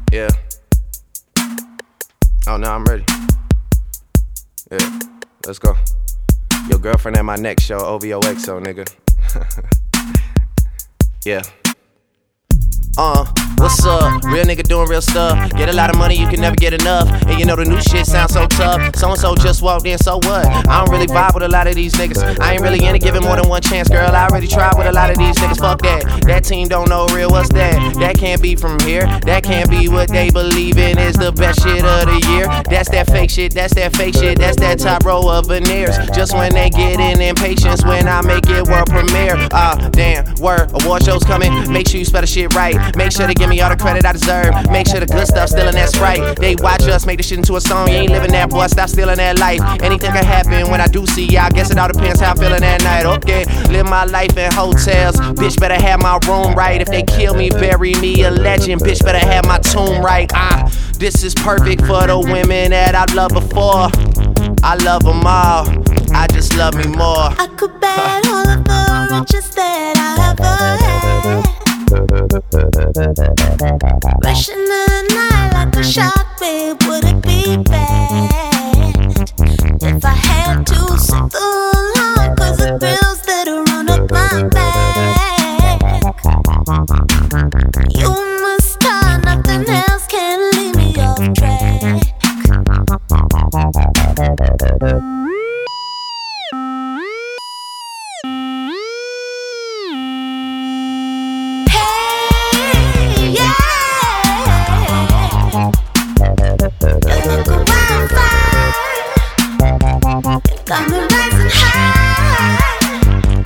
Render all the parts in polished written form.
Yeah. Oh, no, I'm ready. Yeah, let's go. Your girlfriend at my next show, OVOXO, nigga. Yeah. What's up? Real nigga doing real stuff. Get a lot of money, you can never get enough. And you know the new shit sounds so tough. So-and-so just walked in, so what? I don't really vibe with a lot of these niggas. I ain't really into giving more than one chance, girl. I already tried with a lot of these niggas. Fuck that. That team don't know real, what's that? That can't be from here. That can't be what they believe in is the best shit of the year. That's that fake shit, that's that fake shit. That's that top row of veneers. Just when they get in impatience when I make it world premiere. Damn, word, award shows coming. Make sure you spell the shit right. Make sure to give me all the credit I deserve. Make sure the good stuff still in that Sprite. They watch us make this shit into a song. You ain't living that, boy, stop stealing that life. Anything can happen when I do see ya. I guess it all depends how I'm feeling that night. Okay, live my life in hotels. Bitch better have my room right. If they kill me, bury me a legend. Bitch better have my tomb right. This is perfect for the women that I've loved before. I love them all, I just love me more. I could bet all of the riches that I ever had. Rushing in the night like a shark, babe, would it be bad if I had to sit alone? Cause the thrills that'll run up my back. You must start, nothing else can leave me off track. Got me rising high.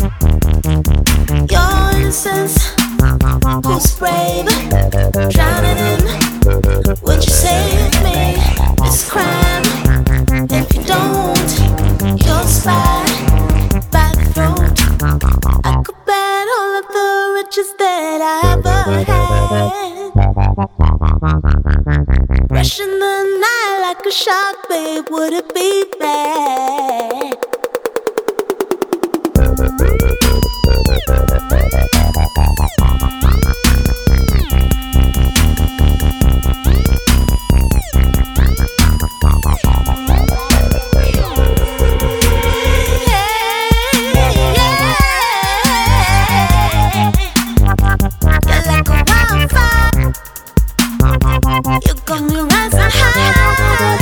Your innocence, who's brave, drowning in. Would you save me this crime? If you don't, you'll spy by the throat. I could bet all of the riches that I ever had. Rushing the night like a shark, babe, would it be bad? You got me rising high.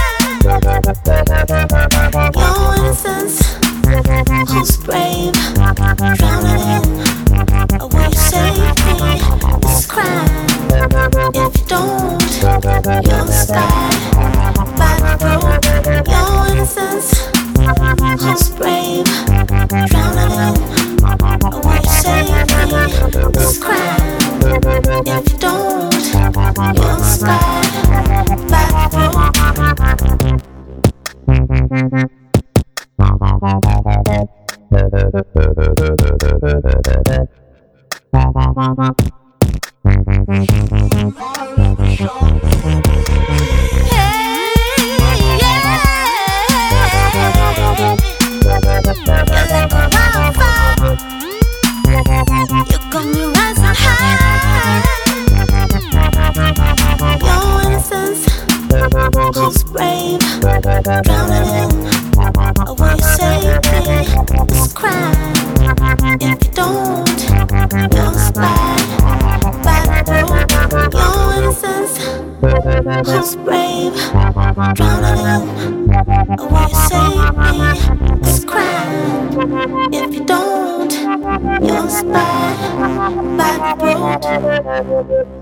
Your innocence, who's brave, drowning in. Will you save me this crime? If you don't, you'll sky by the road. Your innocence, who's brave, drowning in. Will you save me this crime? If you don't, you'll sky by the road. You got me rising high. Your innocence, who's brave, drowning in. Will you save me this crime? If you don't, you'll spy by the road. Your innocence, who's brave, drowning in. Will you save me this crime? If you don't, you'll spy by the road.